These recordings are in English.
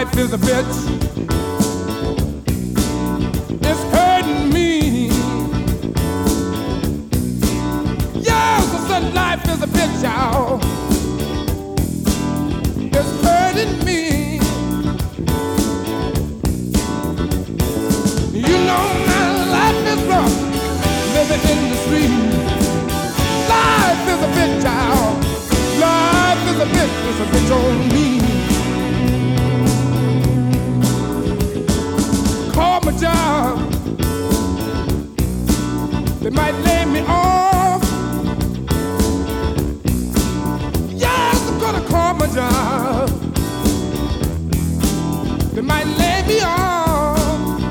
life is a bitch. It's hurting me. Yes, I said life is a bitch, y'all. It's hurting me. You know my life is rough, living in the street. Life is a bitch, y'all. Life is a bitch, it's a bitch on me. Call my job, they might lay me off. Yes, I'm gonna call my job, they might lay me off.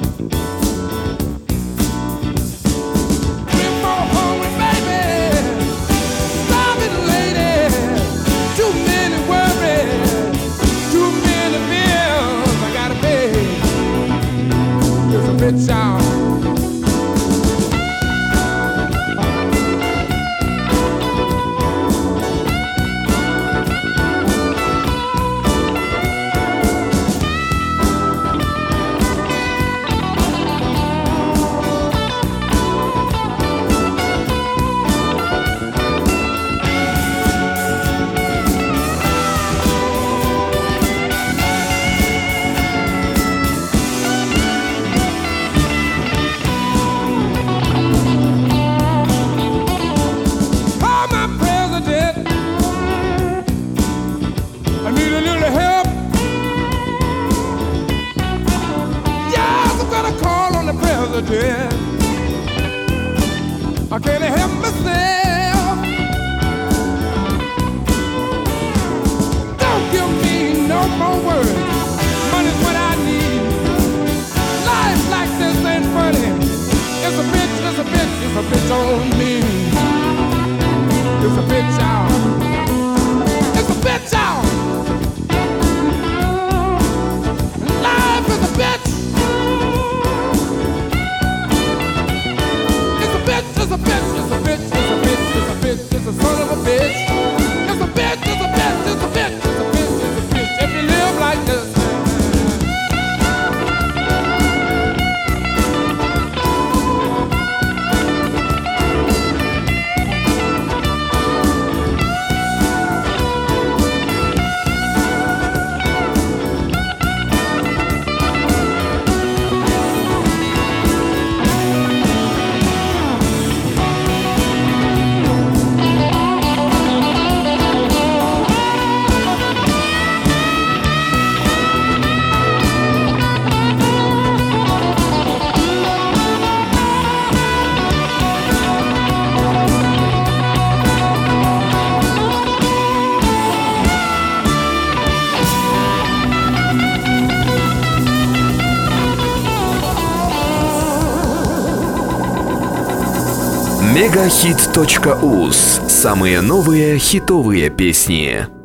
Three more hungry baby, starving lady, too many worries, too many bills I gotta pay. It's a bitch out. I need a little help. Yes, I'm gonna call on the president. I can't help myself. Don't give me no more words. Money's what I need. Life like this ain't funny. It's a bitch, it's a bitch, it's a bitch on me. It's a bitch out. It's a bitch out. Life is a bitch. It's a bitch, it's a bitch, it's a bitch, it's a bitch, it's a bitch, it's a son of a bitch. It's a bitch, it's a bitch, it's a bitch, it's a bitch, it's a bitch. If you live like this. Мегахит.уз. Самые новые хитовые песни.